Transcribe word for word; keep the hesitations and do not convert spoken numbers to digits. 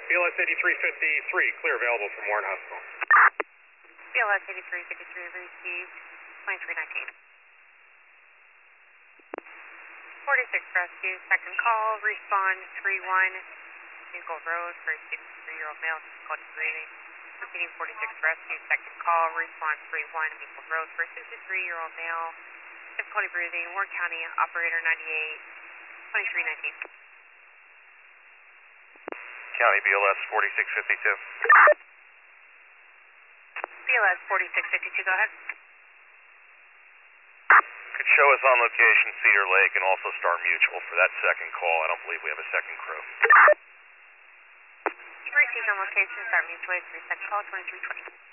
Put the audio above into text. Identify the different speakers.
Speaker 1: B L S eighty-three fifty-three, clear available from Warren Hospital.
Speaker 2: B L S eighty-three fifty-three received, twenty-three nineteen. forty-six rescue, second call, respond three one, Maple Road for a sixty-three-year-old male, difficulty breathing. Repeating forty-six rescue, second call, respond three one, Maple Road for a sixty-three-year-old male, difficulty breathing, Warren County, operator ninety-eight, twenty-three nineteen.
Speaker 3: County B L S forty-six fifty-two.
Speaker 2: B L S forty-six fifty-two, go ahead.
Speaker 3: Could show us on location Cedar Lake and also Star Mutual for that second call. I don't believe we have a second crew.
Speaker 2: Received on location, Star Mutual, three second call, twenty-three twenty.